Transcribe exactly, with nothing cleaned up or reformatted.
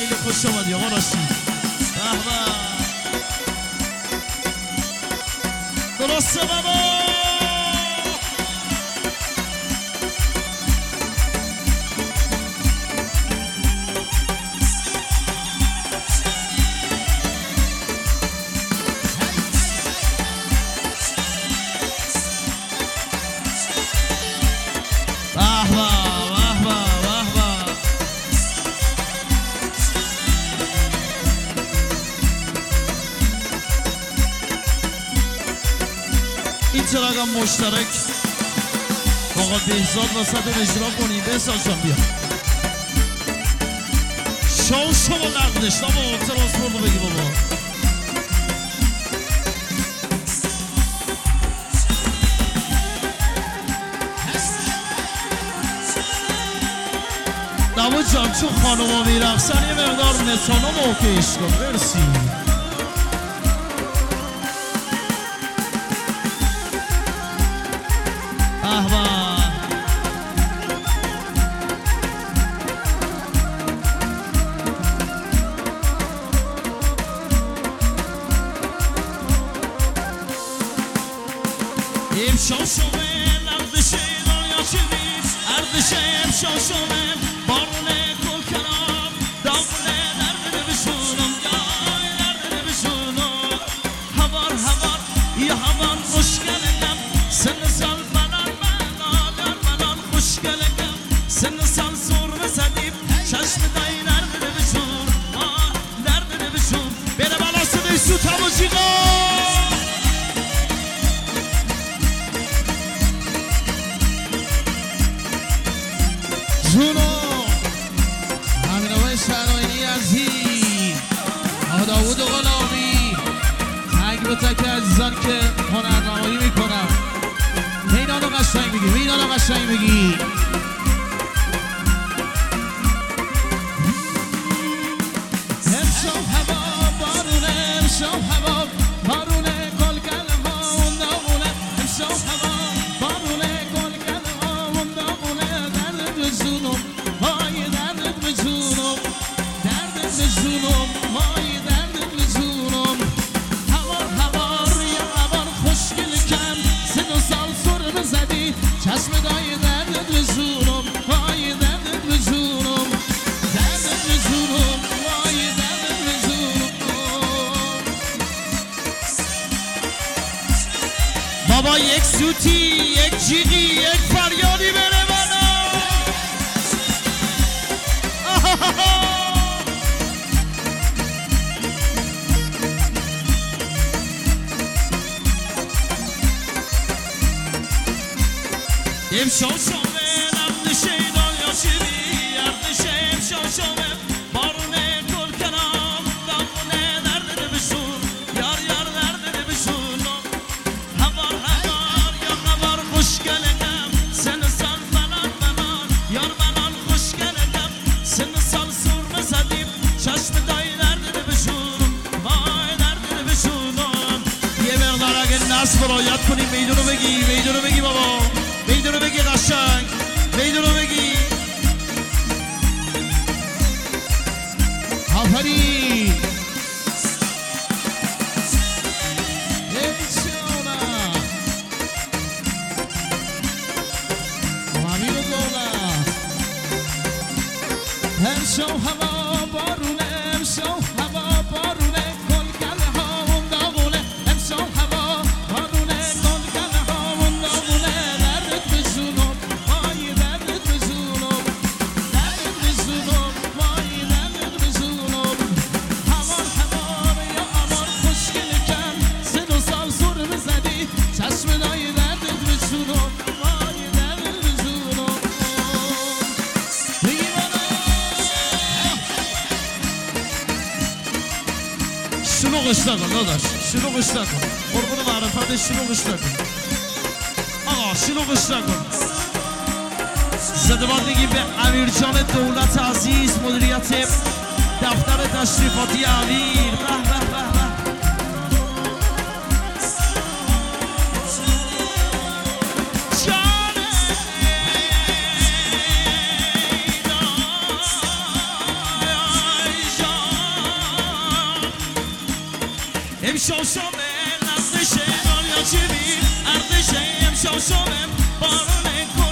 خیلی خوش آمدی آقا راستی. به به درسته بابا. چرا اگه مشترک آقا بهزاد واسه اون اجرا کنیم. بهزاد جان بیا شو شما نقدش بابا ترانسپورت رو بگی بابا. نبا جان چون خانم ها میرقصن یه مقدار مترونوم اوکیش کن. مرسی. بابا یک سوتی یک جیغی یک فریادی بره منو. امشو شوه نقد شیدان یا شیری اردشه امشو شوه بارونه گل کنام دامونه درد بشون یار یار درد بشون هوار هوار یا هوار خوشگلگم سن سال فلان فلان یار فلان خوشگلگم سن سال سور بزدیم چشم دای درد بشون وای درد بشون. یه مقدار اگه نصب رایت کنیم میدونو بگی میدونو بگی بابا میدونو بگی قشنگ میدونو بگی آفرین. امشو هوا بارونه امشو هوا بارونه گلگله ها اون داغونه امشو هوا بارونه گلگله ها اون داغونه دردت بجونم وای دردت بجونم دردت بجونم وای دردت بجونم هوار هوار یا هوار خوشگل کم سه دو سال سر بزدی چشم دای دردت بجونم وای دردت بجونم. شلوغش نکن داداش شلوغش نکن قربون معرفت شلوغش نکن آقا شلوغش نکن. زده‌بندگی به امیرجان دولت عزیز مدیریت دفتر تشریفاتی امیر. به به به به شوشومه لندشه دنیا چی بی اردشیم شوشومه بارونه